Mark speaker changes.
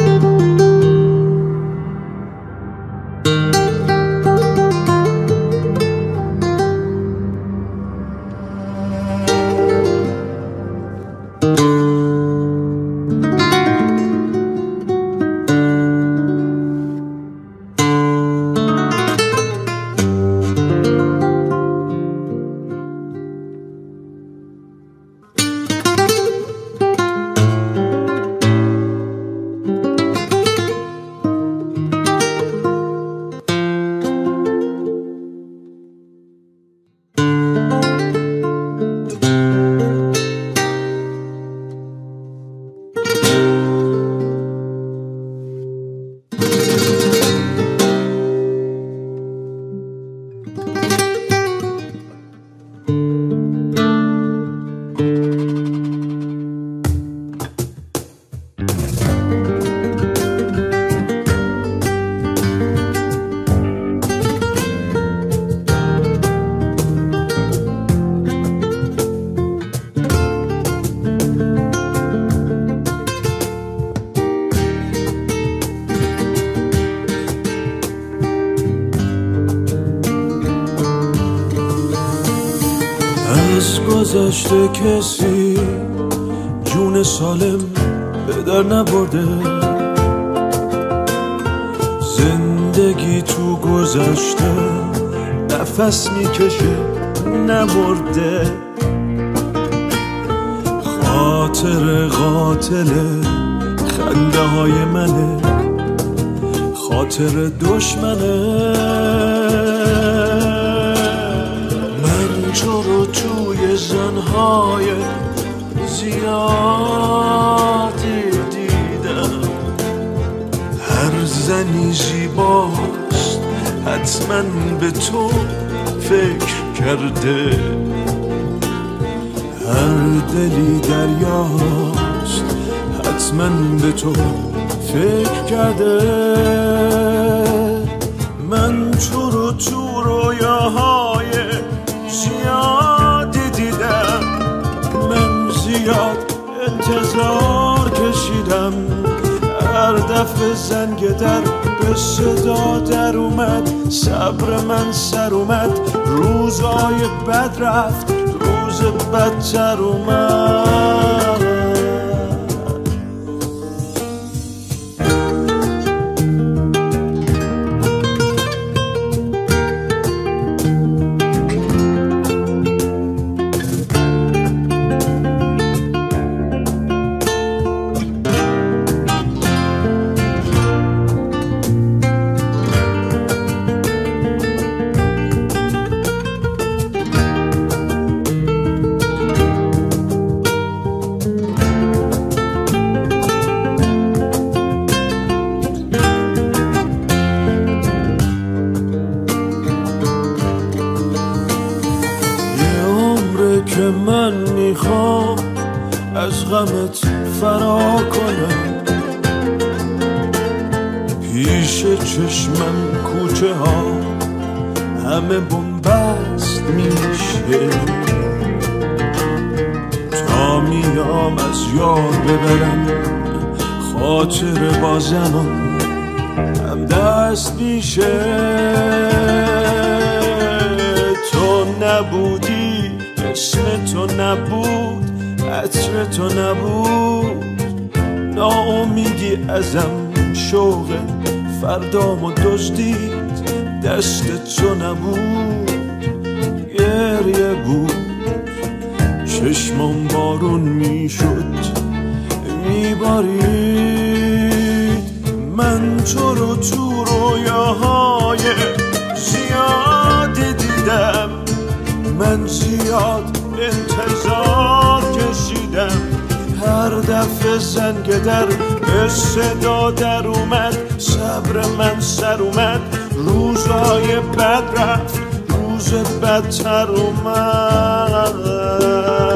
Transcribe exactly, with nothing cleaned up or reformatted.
Speaker 1: از گذشته کسی جون سالم به در نبرده، زندگی تو گذشته نفس میکشه نمرده. خاطر قاتل خنده های منه، خاطر دشمنه. من تو رو توی زنهای زیادی دیدم، هر زنی زیباست حتما به تو فکر کرده، هر دلی دریاست حتما به تو فکر کرده. من تو رو تو رویاهای زیادی دیدم، من زیاد انتظار کشیدم، هر دفعه زنگ در به صدا در اومد، صبر من سر اومد، روزای بد رفت، روز بدتر اومد. که من میخوام از غمت فرار کنم، پیش چشمم کوچه ها همه بنبست میشه، تا میام از یاد ببرم خاطر با زمان هم دست میشه. تو نبودی، اسم تو نبود، عطر تو نبود، ناامیدی ازم شوق فردامو دزدید، دست تو نبود، گریه بود، چشمم بارون میشد میبارید. من تو رو تو رویاهای زیادی دیدم، من زیاد انتظار کشیدم، هر دفعه زنگ در به صدا در اومد، صبر من سر اومد، روزای بد رفت، روز بدتر اومد.